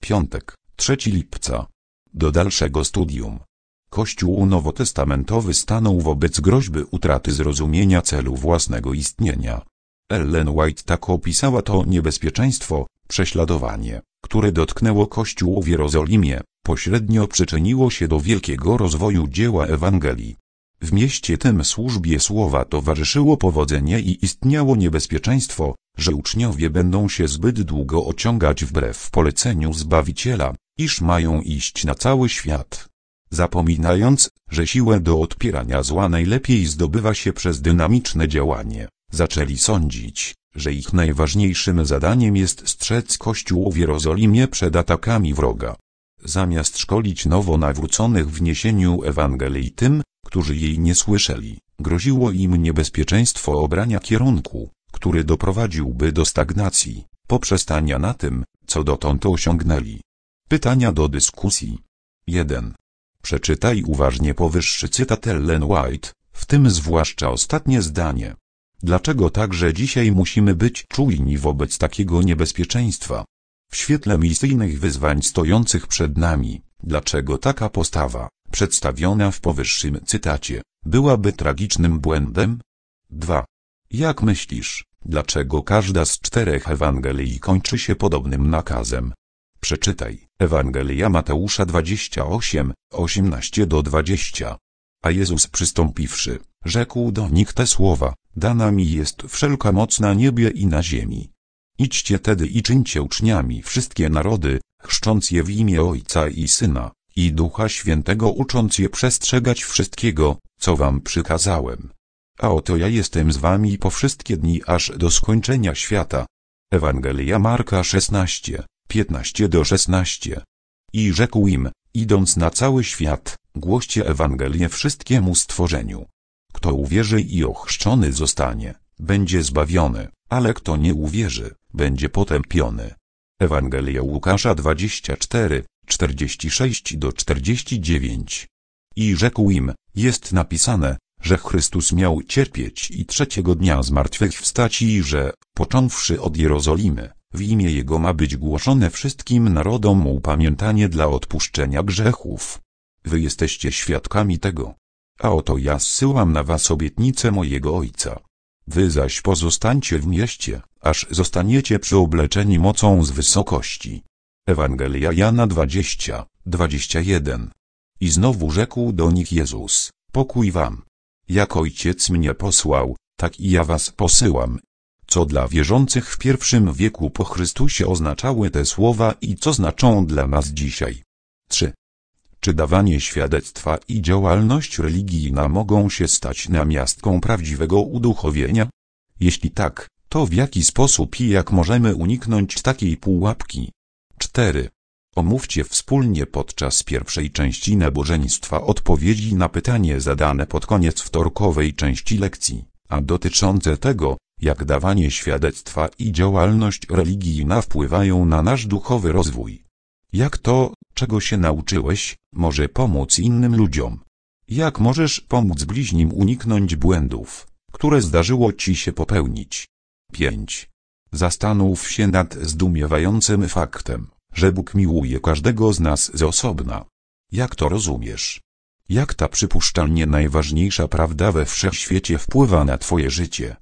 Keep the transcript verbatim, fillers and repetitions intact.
Piątek, trzeciego lipca. Do dalszego studium. Kościół nowotestamentowy stanął wobec groźby utraty zrozumienia celu własnego istnienia. Ellen White tak opisała to niebezpieczeństwo, prześladowanie, które dotknęło Kościół w Jerozolimie, pośrednio przyczyniło się do wielkiego rozwoju dzieła Ewangelii. W mieście tym służbie słowa towarzyszyło powodzenie i istniało niebezpieczeństwo, że uczniowie będą się zbyt długo ociągać wbrew poleceniu Zbawiciela, iż mają iść na cały świat. Zapominając, że siłę do odpierania zła najlepiej zdobywa się przez dynamiczne działanie, zaczęli sądzić, że ich najważniejszym zadaniem jest strzec Kościół w Jerozolimie przed atakami wroga. Zamiast szkolić nowo nawróconych w niesieniu Ewangelii tym, którzy jej nie słyszeli, groziło im niebezpieczeństwo obrania kierunku, który doprowadziłby do stagnacji, poprzestania na tym, co dotąd osiągnęli. Pytania do dyskusji. jeden. Przeczytaj uważnie powyższy cytat Ellen White, w tym zwłaszcza ostatnie zdanie. Dlaczego także dzisiaj musimy być czujni wobec takiego niebezpieczeństwa? W świetle misyjnych wyzwań stojących przed nami, dlaczego taka postawa, przedstawiona w powyższym cytacie, byłaby tragicznym błędem? dwa. Jak myślisz, dlaczego każda z czterech Ewangelii kończy się podobnym nakazem? Przeczytaj Ewangelia Mateusza dwadzieścia osiem, osiemnaście do dwudziestu. A Jezus przystąpiwszy, rzekł do nich te słowa: dana mi jest wszelka moc na niebie i na ziemi. Idźcie tedy i czyńcie uczniami wszystkie narody, chrzcząc je w imię Ojca i Syna, i Ducha Świętego, ucząc je przestrzegać wszystkiego, co wam przykazałem. A oto ja jestem z wami po wszystkie dni aż do skończenia świata. Ewangelia Marka szesnaście, piętnaście do szesnastu. I rzekł im, idąc na cały świat, głoście Ewangelię wszystkiemu stworzeniu. Kto uwierzy i ochrzczony zostanie, będzie zbawiony, ale kto nie uwierzy, będzie potępiony. Ewangelia Łukasza dwadzieścia cztery, czterdzieści sześć do czterdziestu dziewięciu. I rzekł im, jest napisane, że Chrystus miał cierpieć i trzeciego dnia zmartwychwstać i że, począwszy od Jerozolimy, w imię Jego ma być głoszone wszystkim narodom upamiętanie dla odpuszczenia grzechów. Wy jesteście świadkami tego. A oto ja zsyłam na was obietnicę mojego Ojca. Wy zaś pozostańcie w mieście, aż zostaniecie przyobleczeni mocą z wysokości. Ewangelia Jana dwadzieścia, dwadzieścia jeden. I znowu rzekł do nich Jezus, pokój wam. Jak Ojciec mnie posłał, tak i ja was posyłam. Co dla wierzących w pierwszym wieku po Chrystusie oznaczały te słowa i co znaczą dla nas dzisiaj? trzy. Czy dawanie świadectwa i działalność religijna mogą się stać namiastką prawdziwego uduchowienia? Jeśli tak, to w jaki sposób i jak możemy uniknąć takiej pułapki? cztery. Omówcie wspólnie podczas pierwszej części nabożeństwa odpowiedzi na pytanie zadane pod koniec wtorkowej części lekcji, a dotyczące tego, jak dawanie świadectwa i działalność religijna wpływają na nasz duchowy rozwój. Jak to, czego się nauczyłeś, może pomóc innym ludziom? Jak możesz pomóc bliźnim uniknąć błędów, które zdarzyło ci się popełnić? pięć. Zastanów się nad zdumiewającym faktem, że Bóg miłuje każdego z nas z osobna. Jak to rozumiesz? Jak ta przypuszczalnie najważniejsza prawda we wszechświecie wpływa na twoje życie?